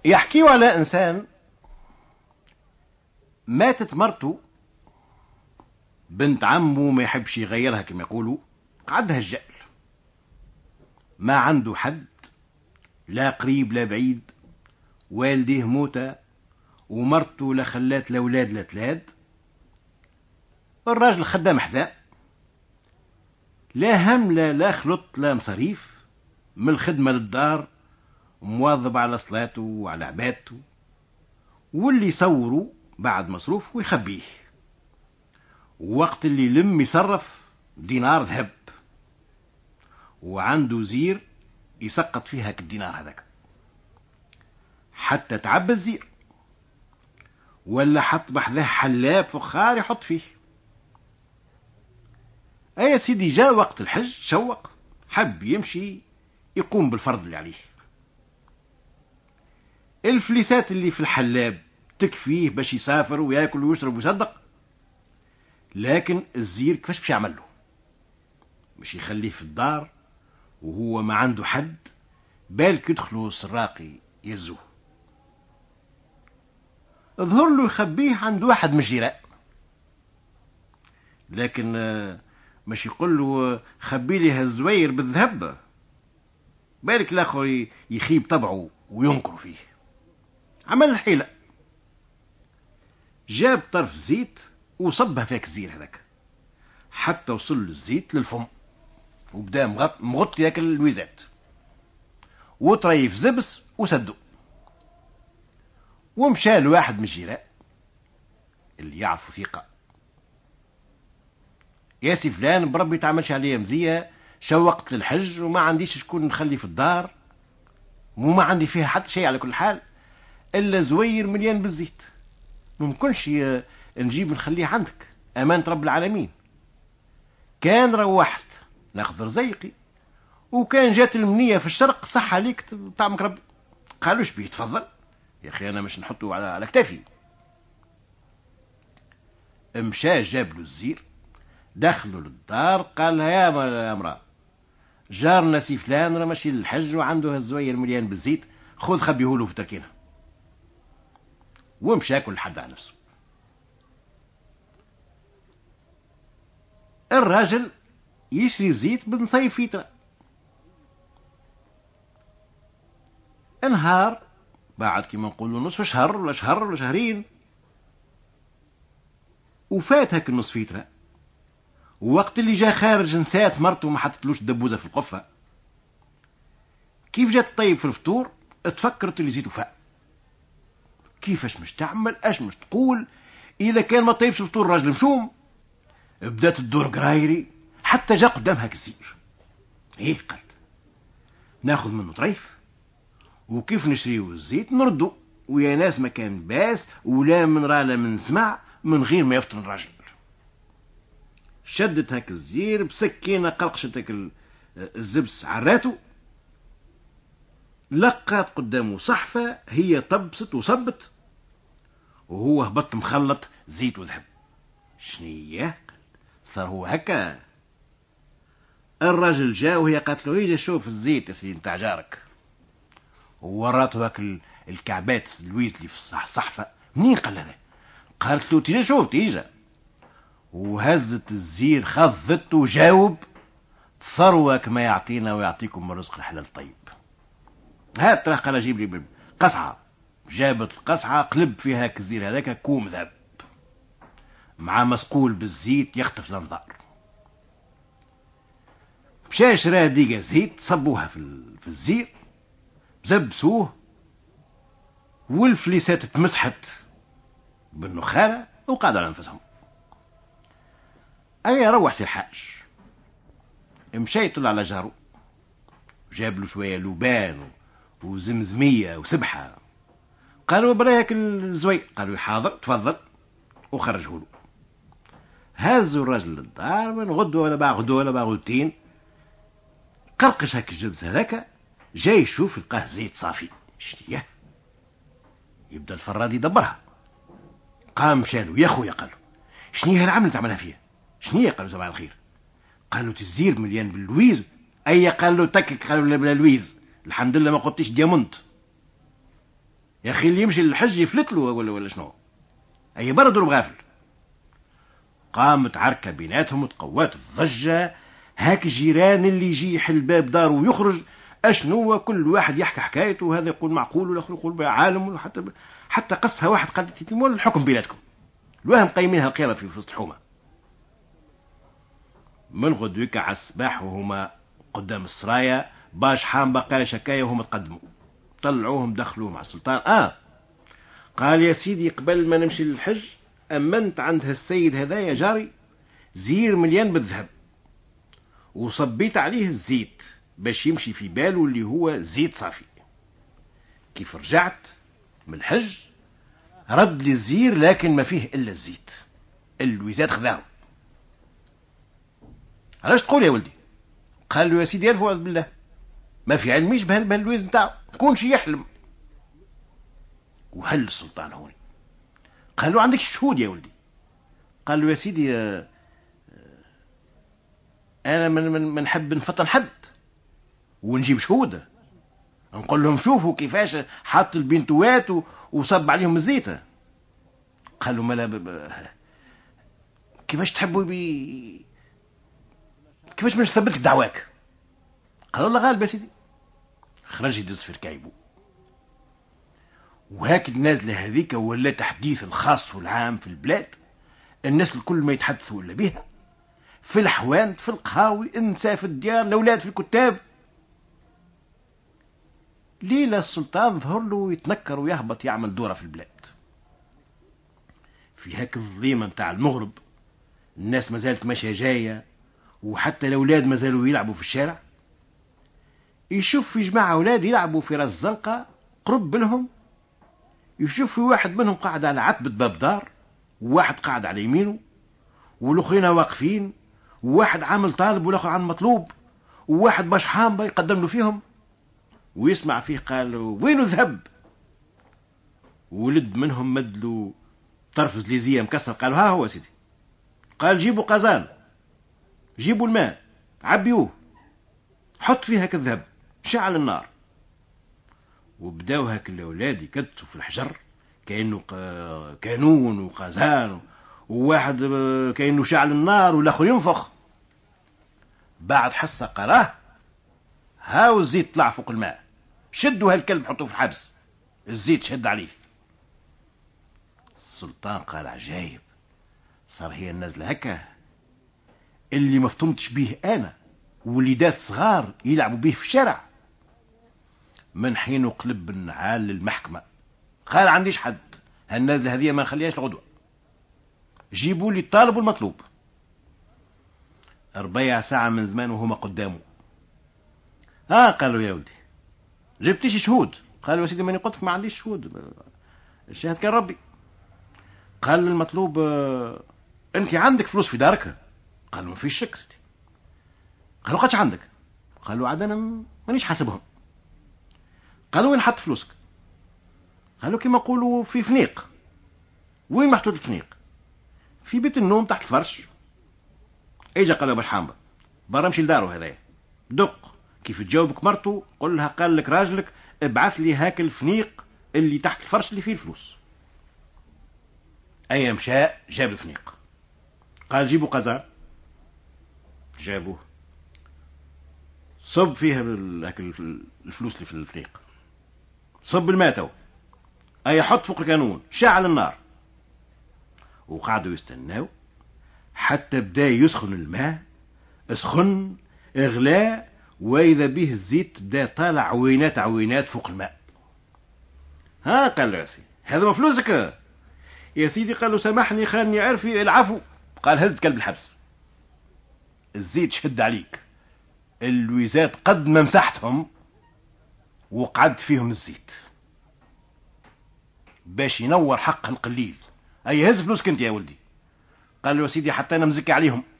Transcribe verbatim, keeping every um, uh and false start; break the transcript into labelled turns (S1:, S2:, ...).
S1: يحكيوا على إنسان ماتت مرته، بنت عمه ما يحبش يغيرها كما يقولوا، قعدها الجأل، ما عنده حد، لا قريب لا بعيد، والديه موتى ومرته لا خلات لا اولاد لا تلاد. الراجل خدام حزاء، لا هم لا لا خلط لا مصاريف، من الخدمة للدار، مواظب على صلاته وعلى عبادته، واللي يصوروا بعد مصروف ويخبيه، وقت اللي لم يصرف دينار ذهب، وعنده زير يسقط فيها كالدينار هذاك، حتى تعب الزير، ولا حط بحذاه حلاب فخار يحط فيه. اي سيدي، جاء وقت الحج شوق، حب يمشي يقوم بالفرض اللي عليه. الفليسات اللي في الحلاب تكفيه باش يسافر وياكل ويشرب ويصدق، لكن الزير كيفاش باش يعمل له؟ مش يخليه في الدار وهو ما عنده حد، بالك يدخلوا سراقي يزوه. ظهر له يخبيه عند واحد من الجيران، لكن مش يقول له خبي لي هالزوير بالذهب، بالك الاخر يخيب طبعه وينكر فيه. عمل الحيلة، جاب طرف زيت وصبها فيك الزير هذاك حتى وصل الزيت للفم، وبدا مغط مغط ياكل الويزات، وطريف زبس وسدو. ومشى لواحد من الجيران اللي يعرفوا ثقة، يا سي فلان بربي تعملش عليا مزية، شوقت للحج وما عنديش شكون نخلي في الدار، وما عندي فيها حتى شيء على كل حال إلا زوير مليان بالزيت، ممكنش نجيب نخليه عندك أمانة رب العالمين. كان روحت ناخذ رزيقي، وكان جات المنية في الشرق صح عليك طعمك ربي. قالوش بيه تفضل يا أخي، أنا مش نحطه على, على كتافي. مشى جاب له الزير، دخلوا للدار، قال لها يا امرأة، جارنا سي فلان راه ماشي للحج وعنده هالزوير مليان بالزيت، خذ خبيهوله في تركينه. ومشى كل حد على نفسه. الراجل يشري زيت بنصيف فيترة، انهار بعد كما نقولوا نصف شهر ولا شهر ولا شهرين، وفات هاك النصف فيترة، ووقت اللي جا خارج نسات مرته ما حطتلوش الدبوزة في القفة. كيف جات طيب في الفطور تفكرت اللي زيتو فاء، كيفاش مش تعمل اش مش تقول اذا كان ما طيبش الفطور راجل مشوم. بدات الدور قرايري حتى جا قدام هاك الزير. ايه قالت ناخذ منه طريف، وكيف نشريو الزيت نردو، ويا ناس ما كان باس ولا من رالا من سمع من غير ما يفطن الراجل. شدت هاك الزير بسكينة، قرقشت هاك الزبس عراته، لقات قدامه صحفة، هي طبست وصبت، وهو هبط مخلط زيت وذهب. شنية صار هو هكا؟ الرجل جاء وهي قالت له يجي شوف الزيت يا سيدي نتاع جارك، ووراته هاك الكعبات الويز اللي في الصحفة. منين قال هذا؟ قالت له تيجي شوف تيجي، وهزت الزير خذت وجاوب ثروة كما يعطينا ويعطيكم من رزق الحلال طيب. هات ترى قال جيب لي قصعة، جابت القصعة قلب فيها كزير هذاك كوم ذهب مع مسقول بالزيت يخطف الانظار. مشى شراه ديقة زيت، صبوها في, في الزير، زبسوه، والفليسات تمسحت بالنخالة وقعدوا على انفسهم. اي روح سي الحاج، مشى يطلع على جارو، جاب له شوية لبان وزمزمية وسبحة. قالوا برايك الزوي، قالوا حاضر تفضل، وخرجه له. هزوا الرجل للدار، من غدوة ولا باع غدوة ولا باع غدوتين، قرقش هاك الجبس هذاك، جاي يشوف يلقاه زيت صافي. شنية؟ يبدا الفراد يدبرها. قام شالو يا خويا، قالوا شنية العمل تعملها فيها؟ شنية؟ قالوا صباح الخير. قالوا تزير مليان باللويز. اي قال له تكك، قالوا لا بلا لويز، الحمد لله ما قلتيش ديامونت. يا اخي اللي يمشي للحج يفلت له ولا ولا شنو؟ اي برا ضرب غافل. قامت عركه بيناتهم وتقوات الضجه، هاك الجيران اللي يجي يحل باب داره ويخرج اشنو، كل واحد يحكي حكايته، وهذا يقول معقول والاخر يقول عالم، وحتى حتى قصها واحد قال تتمون الحكم بيناتكم، الواهم قايمينها القيامه في وسط الحومه. من غدوك على الصباح وهما قدام السرايا باش حام بقى شكاية وهم تقدموا، طلعوهم دخلوا مع السلطان. اه قال يا سيدي قبل ما نمشي للحج امنت عند هالسيد هذايا جاري زير مليان بالذهب، وصبيت عليه الزيت باش يمشي في باله اللي هو زيت صافي. كيف رجعت من الحج رد لي الزير لكن ما فيه الا الزيت، الوزاد خذاه. علاش تقول يا ولدي؟ قال له يا سيدي الف وعد بالله ما في علميش بهاللويز نتاعو، كون شي يحلم. وهل السلطان هوني قال له عندك شهود يا ولدي؟ قال له يا سيدي انا من من من نحب نفطن حد ونجيب شهود نقول لهم شوفوا كيفاش حط البنتوات وصب عليهم الزيت. قال له ملا كيفاش تحبوا بي كيفاش مش ثبتك دعواك؟ قال الله غالب يا سيدي. خرج يدز في ركايبه. وهاك النازلة هذيك ولا تحديث الخاص والعام في البلاد، الناس الكل ما يتحدثوا إلا بها، في الحوان في القهاوي انسى في الديار الأولاد في الكتاب. ليلة السلطان ظهر له يتنكر ويهبط يعمل دورة في البلاد. في هاك الظليمة متاع المغرب الناس ما زالت ماشية جاية، وحتى الأولاد ما زالوا يلعبوا في الشارع. يشوف في جماعة أولاد يلعبوا في راس الزنقة قرب لهم، يشوف في واحد منهم قاعد على عتبة باب دار، وواحد قاعد على يمينه، والاخرين واقفين، وواحد عامل طالب والاخر عامل مطلوب، وواحد باش حامبة يقدم له فيهم. ويسمع فيه قال وين ذهب؟ ولد منهم مد له طرف زليزية مكسر، قالوا ها هو سيدي. قال جيبوا قزان، جيبوا الماء عبيوه، حط فيها كالذهب، شعل النار. وبداو هاك الاولاد يكدسوا في الحجر كانه كانون وقزان، وواحد كانه شعل النار والاخر ينفخ. بعد حصه قراه هاو الزيت طلع فوق الماء، شدوا هالكلب حطوه في الحبس، الزيت شد عليه. السلطان قال عجايب، صار هي النازله هكا اللي ما فهمتش به انا وليدات صغار يلعبوا به في الشارع. من حين قلب النعال للمحكمة قال عنديش حد، هالنازلة هذه ما نخليهاش الغدوة، جيبوا لي الطالب والمطلوب. ربيع ساعة من زمان وهما قدامه. ها آه قالوا يا ولدي جبتيش شهود؟ قالوا يا سيدي ماني قلت ما عنديش شهود، الشهاد كان ربي. قال المطلوب انت عندك فلوس في دارك؟ قالوا ما فيش شك. قالوا قدش عندك؟ قالوا عاد انا مانيش حاسبهم. قالوا وين حط فلوسك؟ قالوا كما نقولوا في فنيق. وين محطوط الفنيق؟ في بيت النوم تحت الفرش. اجا قال له باش حامبه برا مشي لدارو هذايا، دق كيف تجاوبك مرته قل لها قال لك راجلك ابعث لي هاك الفنيق اللي تحت الفرش اللي فيه الفلوس. اي مشى جاب الفنيق، قال جيبوا قزان، جابوه، صب فيها هاك الفلوس اللي في الفنيق، صب الماء تو، اي حط فوق الكانون، شعل النار. وقعدوا يستناو حتى بدا يسخن الماء، اسخن اغلاء، واذا به الزيت بدا طالع عوينات عوينات فوق الماء. ها قال له يا سيدي هذا فلوسك يا سيدي؟ قال له سامحني خاني عرفي العفو. قال هزت كلب الحبس، الزيت شد عليك، اللويزات قد ما مسحتهم وقعدت فيهم الزيت باش ينور حق القليل. اي هز فلوسك انت يا ولدي. قال له يا سيدي حتى انا مزكي عليهم.